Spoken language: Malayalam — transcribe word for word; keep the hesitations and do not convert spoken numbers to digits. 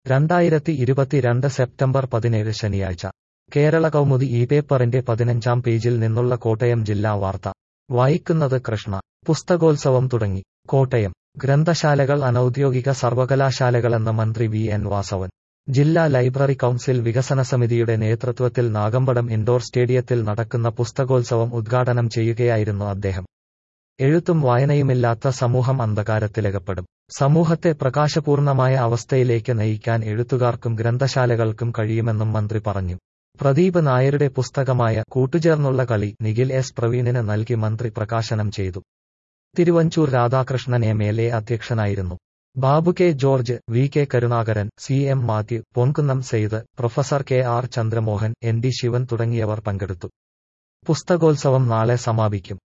രണ്ടായിരത്തി ഇരുപത്തിരണ്ട് സെപ്റ്റംബർ പതിനേഴ് ശനിയാഴ്ച കേരള കൗമുദി ഈ പേപ്പറിന്റെ പതിനഞ്ചാം പേജിൽ നിന്നുള്ള കോട്ടയം ജില്ലാ വാർത്ത വായിക്കുന്നത് കൃഷ്ണ. പുസ്തകോത്സവം തുടങ്ങി. കോട്ടയം. ഗ്രന്ഥശാലകൾ അനൌദ്യോഗിക സർവകലാശാലകളെന്ന് മന്ത്രി വി എൻ വാസവൻ. ജില്ലാ ലൈബ്രറി കൗൺസിൽ വികസന സമിതിയുടെ നേതൃത്വത്തിൽ നാഗമ്പടം ഇൻഡോർ സ്റ്റേഡിയത്തിൽ നടക്കുന്ന പുസ്തകോത്സവം ഉദ്ഘാടനം ചെയ്യുകയായിരുന്നു അദ്ദേഹം. എഴുത്തും വായനയുമില്ലാത്ത സമൂഹം അന്ധകാരത്തിലകപ്പെടും. സമൂഹത്തെ പ്രകാശപൂർണമായ അവസ്ഥയിലേക്ക് നയിക്കാൻ എഴുത്തുകാർക്കും ഗ്രന്ഥശാലകൾക്കും കഴിയുമെന്നും മന്ത്രി പറഞ്ഞു. പ്രദീപ് നായരുടെ പുസ്തകമായ കൂട്ടുചേർന്നുള്ള കളി നിഖിൽ എസ് പ്രവീണിന് നൽകി മന്ത്രി പ്രകാശനം ചെയ്തു. Thiruvanchoor Radhakrishnan M L A അധ്യക്ഷനായിരുന്നു. Babu K George, V K Karunakaran, C M Mathew, Ponkunnam Sayed, professor K R Chandramohan, N D Sivan തുടങ്ങിയവർ പങ്കെടുത്തു. പുസ്തകോത്സവം നാളെ സമാപിക്കും.